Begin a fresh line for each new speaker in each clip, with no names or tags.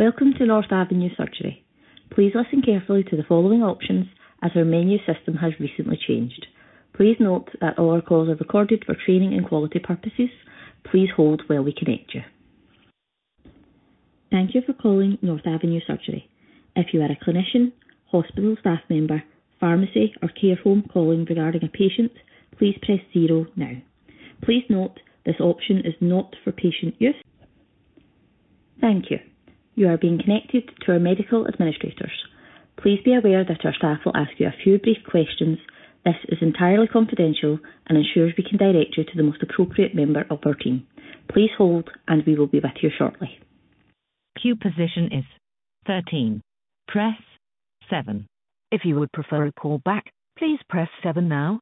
Welcome to North Avenue Surgery. Please listen carefully to the following options as our menu system has recently changed. Please note that all our calls are recorded for training and quality purposes. Please hold while we connect you. Thank you for calling North Avenue Surgery. If you are a clinician, hospital staff member, pharmacy or care home calling regarding a patient, please press 0 now. Please note this option is not for patient use. Thank you. You are being connected to our medical administrators. Please be aware that our staff will ask you a few brief questions. This is entirely confidential and ensures we can direct you to the most appropriate member of our team. Please hold and we will be with you shortly.
Queue position is 13. Press 7. If you would prefer a call back, please press 7 now.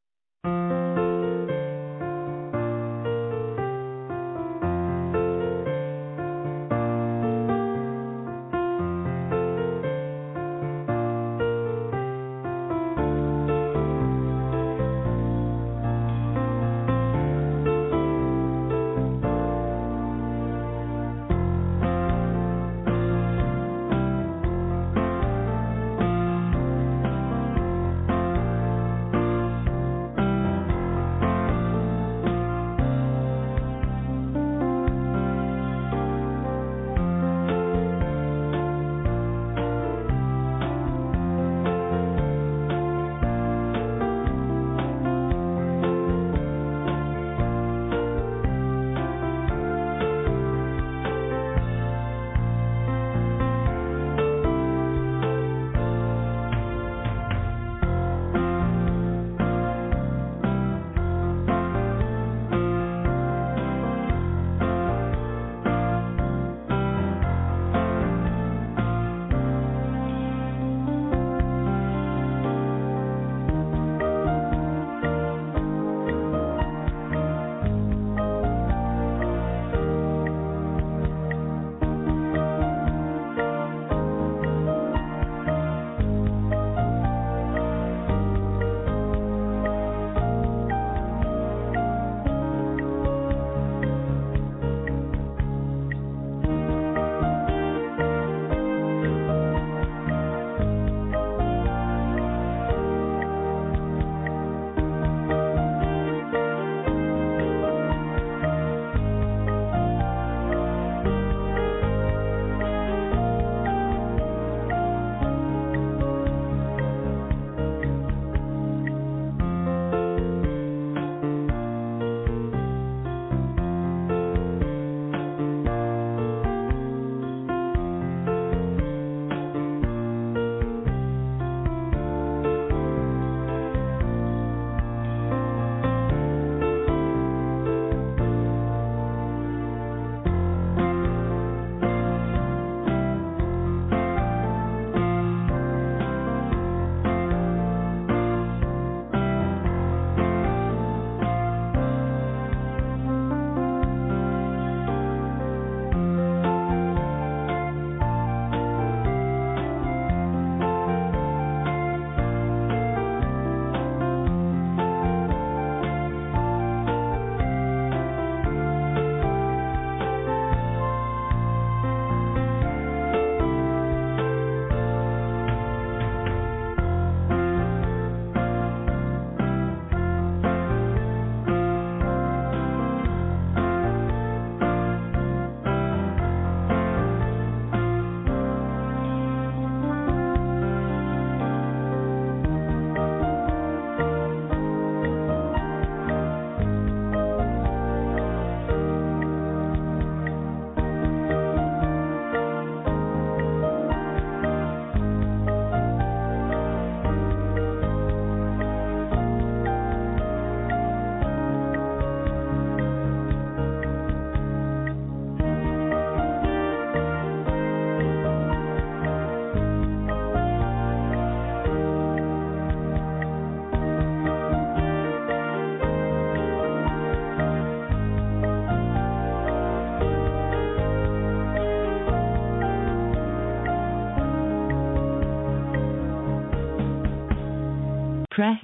Press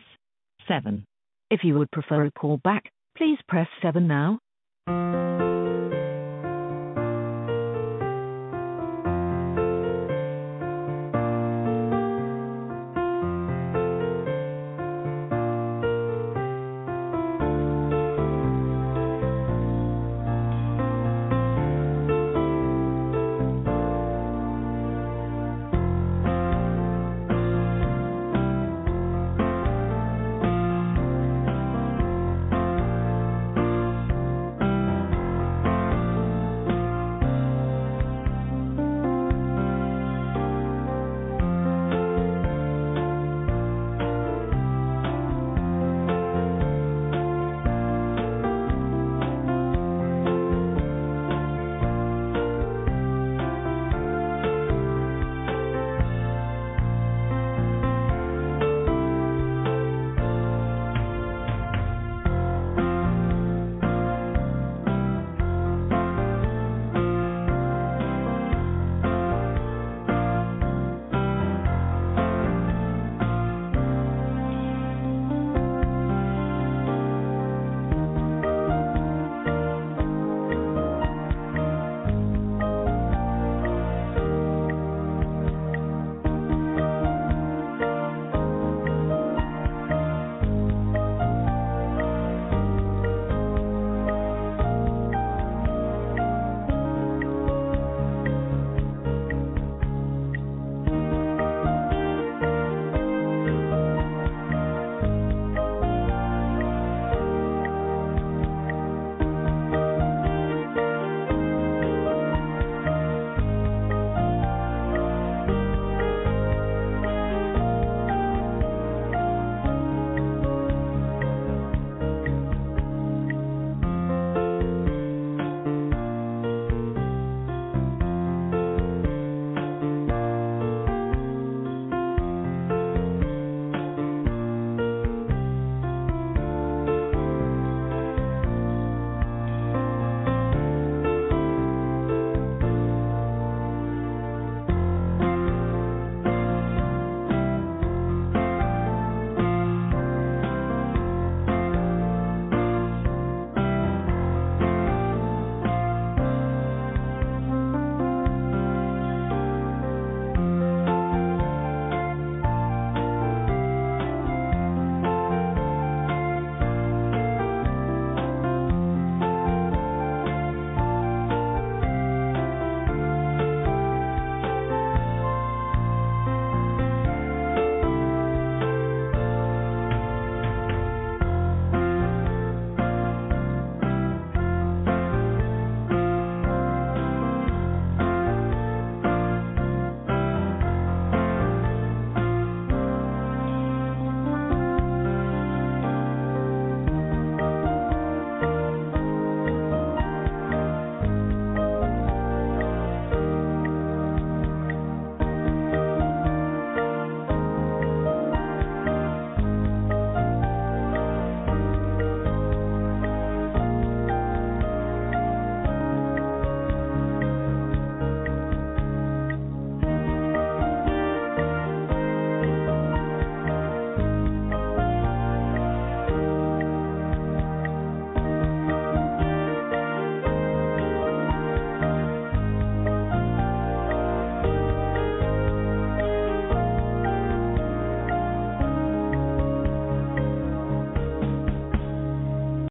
7. If you would prefer a call back, please press 7 now.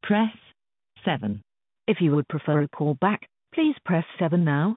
press 7. If you would prefer a call back, please press 7 now.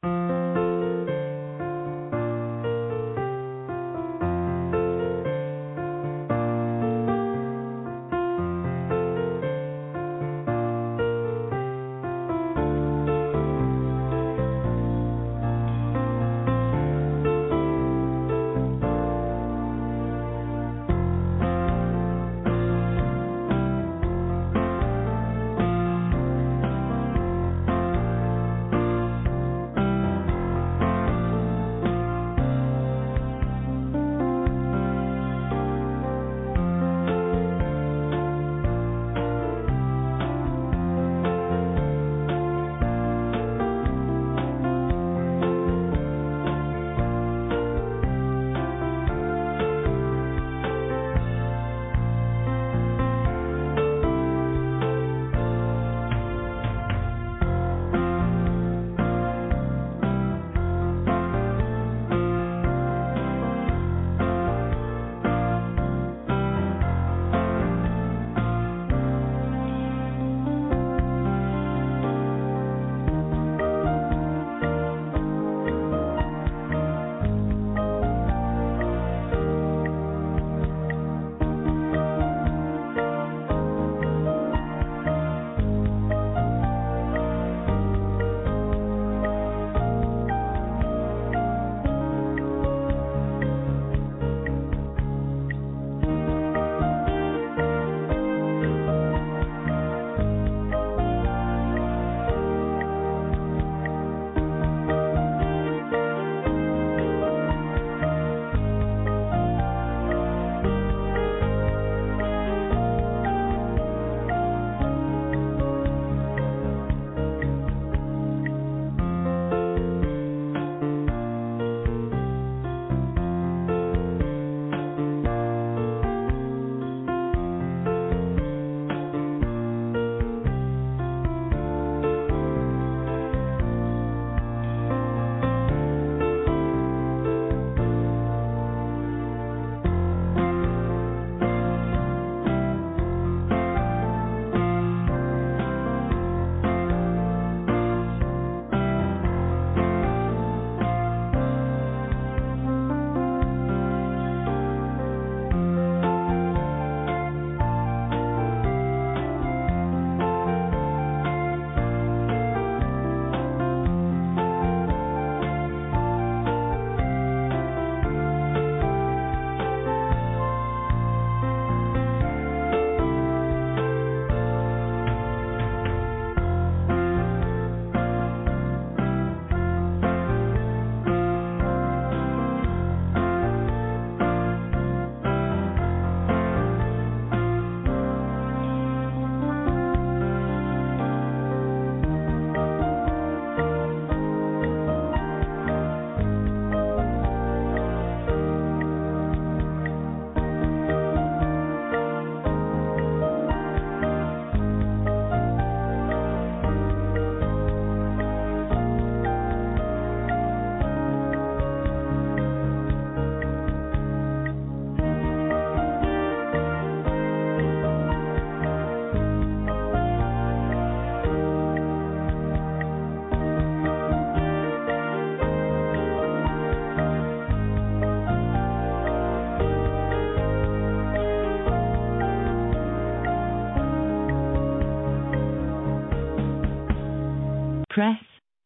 press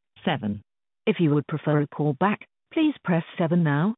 7. If you would prefer a call back, please press 7 now.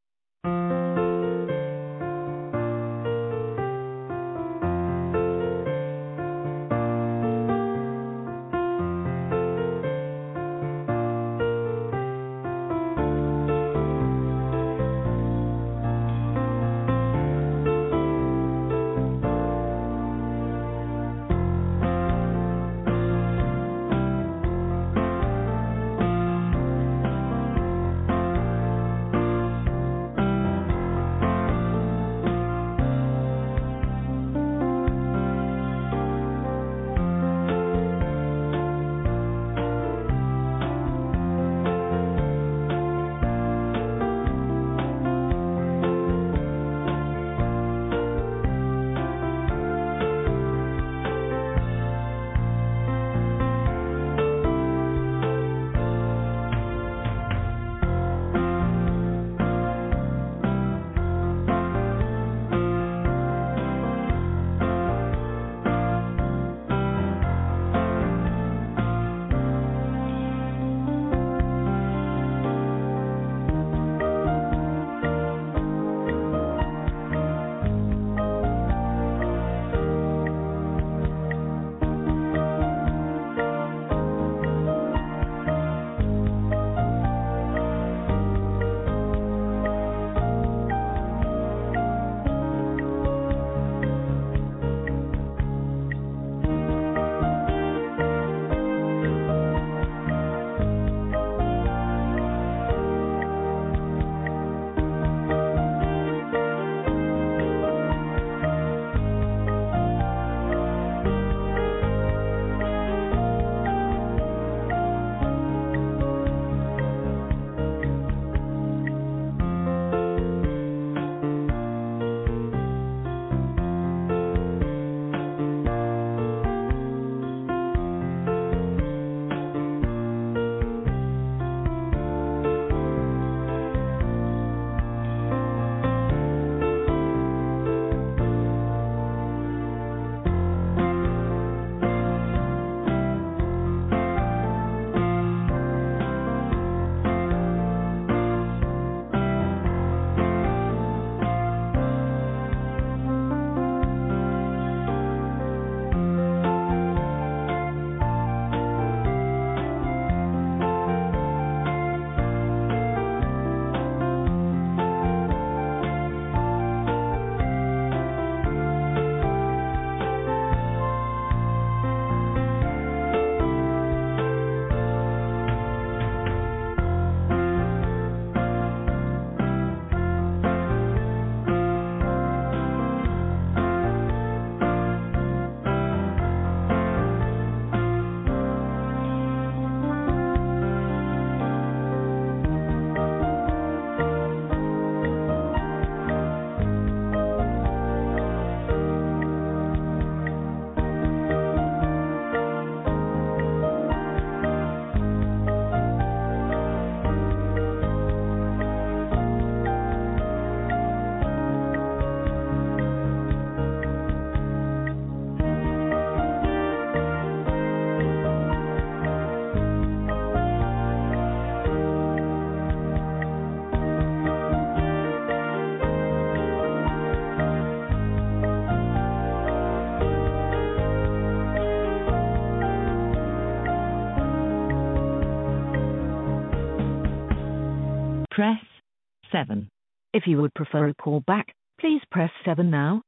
press 7. If you would prefer a call back, please press 7 now.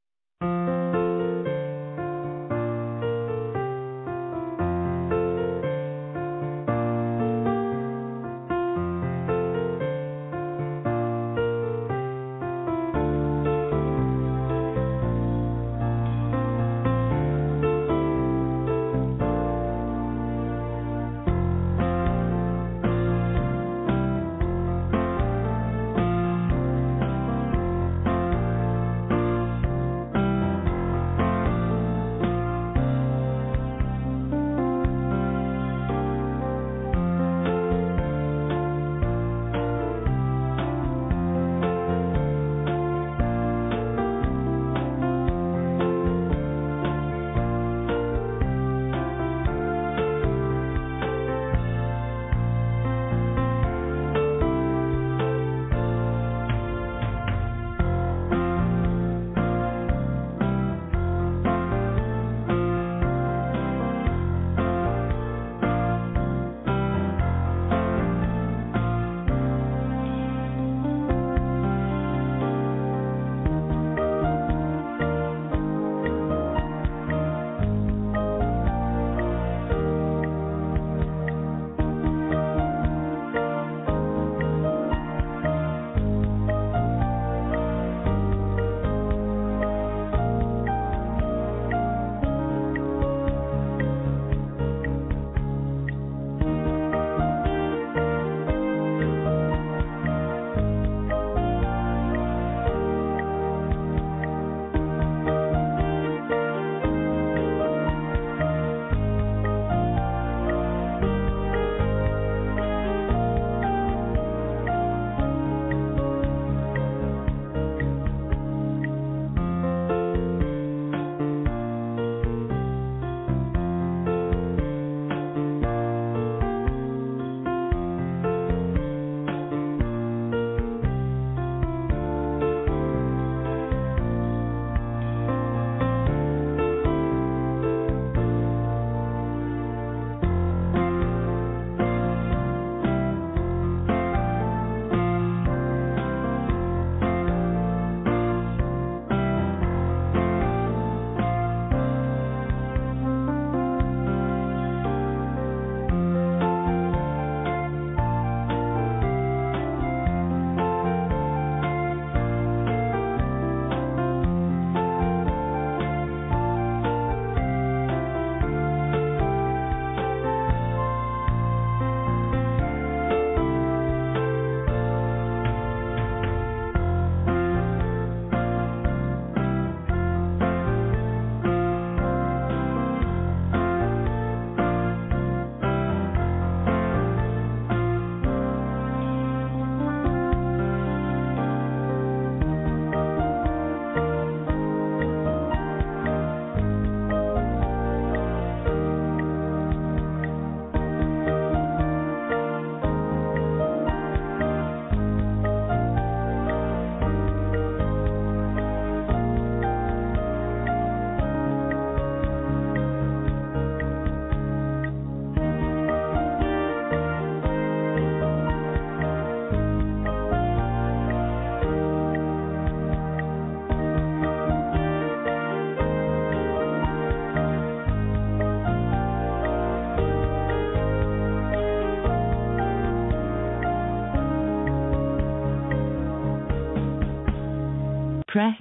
Press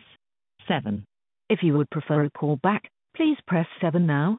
7. If you would prefer a call back, please press 7 now.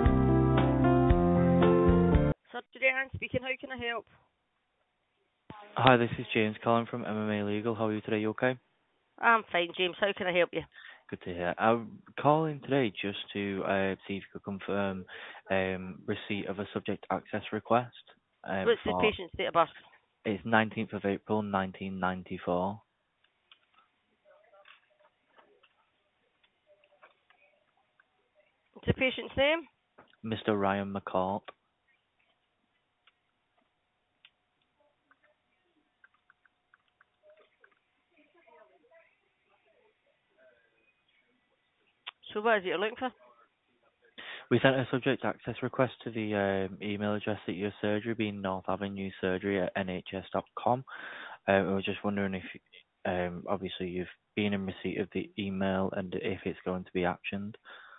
Surgery Anne speaking, how can I help? Hi, this is James calling from MMA Legal. How are you today? You okay?
I'm fine, James. How can I help you?
Good to hear. I'm calling today just to see if you could confirm receipt of a subject access request
What's the
for
patient's date of birth?
it's 19th of April 1994.
What's the patient's name?
Mr. Ryan McCourt.
So what is it you're looking for?
We sent a subject access request to the email address at your surgery, being North Avenue Surgery at nhs.com. I was just wondering if, obviously, you've been in receipt of the email and if it's going to be actioned.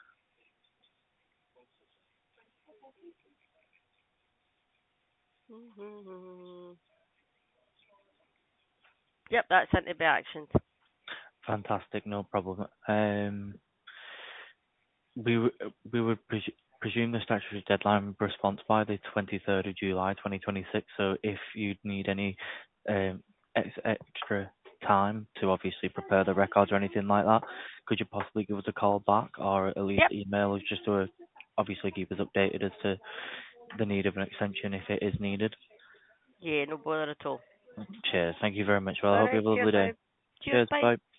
Yep, that's sent to be actioned.
Fantastic, no problem. We would presume the statutory deadline response by the 23rd of July 2026. So if you'd need any extra time to obviously prepare the records or anything like that, could you possibly give us a call back or at least
Yep.
email us just to obviously keep us updated as to the need of an extension if it is needed?
Yeah, no bother at all.
Cheers. Thank you very much. Well, I
All
hope you
right,
have a
cheers
lovely
now.
day.
Cheers,
Cheers.
bye.
Bye.